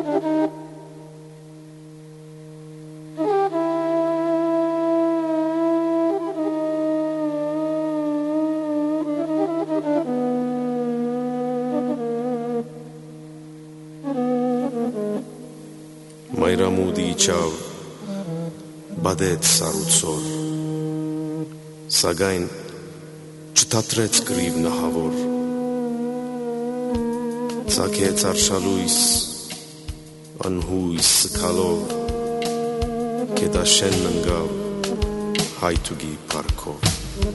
Մայրամուտի իջավ, բադեց սառուցոր, սակայն չթատրեց կռիվ նահավոր, ծագեց արշալույս, անհույս սքալով, կետաշենն ընկավ հայթուկի պարքով։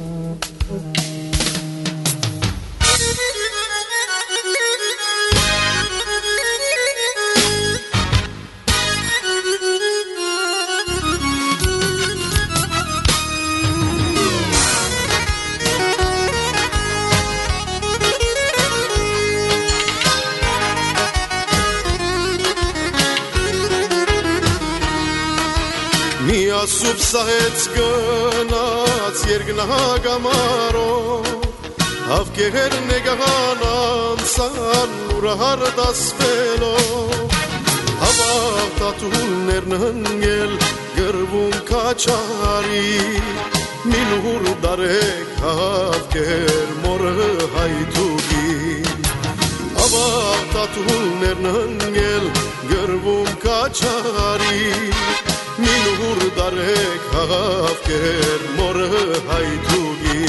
Միասուբ սահեց գնաց երկնագամարով, հավկեր նեգան անցան ուրահար դասվելով, հավատատուններն հնգել գրվում կաչարի, մինուր դարեք հավկեր մորը հայթուկի, հավատատուններն հնգել գրվում կաչարի, Մինուր դարեք հավկեր մորը հայթուկի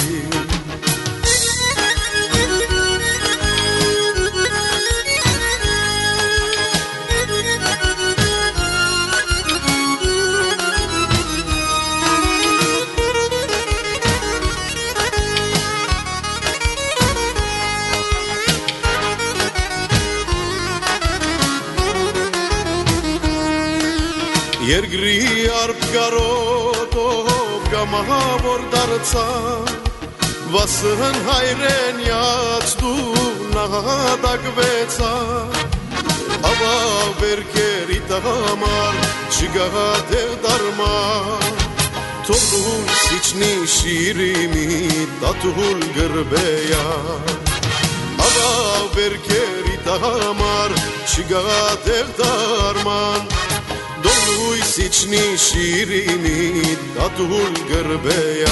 Երկրի արբ գարոտով գամավոր դարձան, վասն հայրենյաց դու նահատակվեցան, ավավերքերիտ համար չգահատեղ դարման, թողնուլ սիչնի շիրիմի տատուլ գրբեյան, ավավերքերիտ համար չգահատեղ դարման, Դոլույս իչնի շիրիմի տատուլ գրբեյա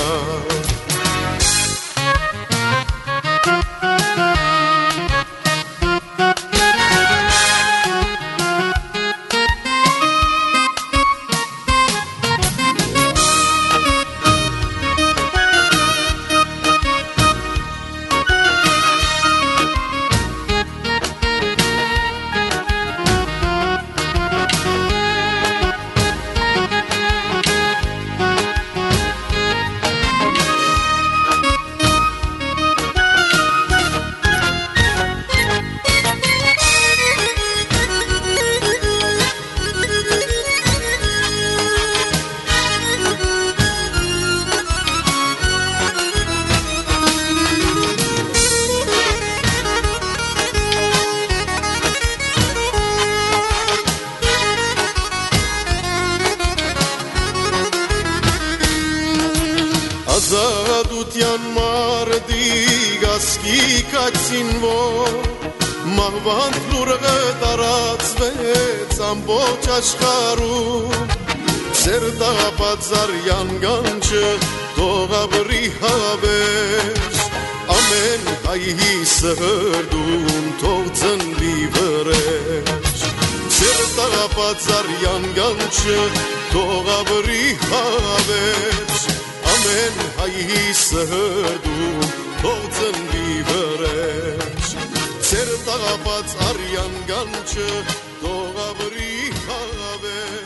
Ազատության մարդի գասկի կացինվոր Մահվանդ լուրը տարածվեց ամբողջ աշխարհում Սերտապածարյան գանչը թողաբրի հավերժ Ամեն հայի սրդում թող ծնվի վրեժ Սերտապածարյան գանչը թողաբրի հավերժ Ամեն հայի սրդում թող ծնվի վրեժ Ձեր տաղապած արյան գանչը թող ապրի հավերժ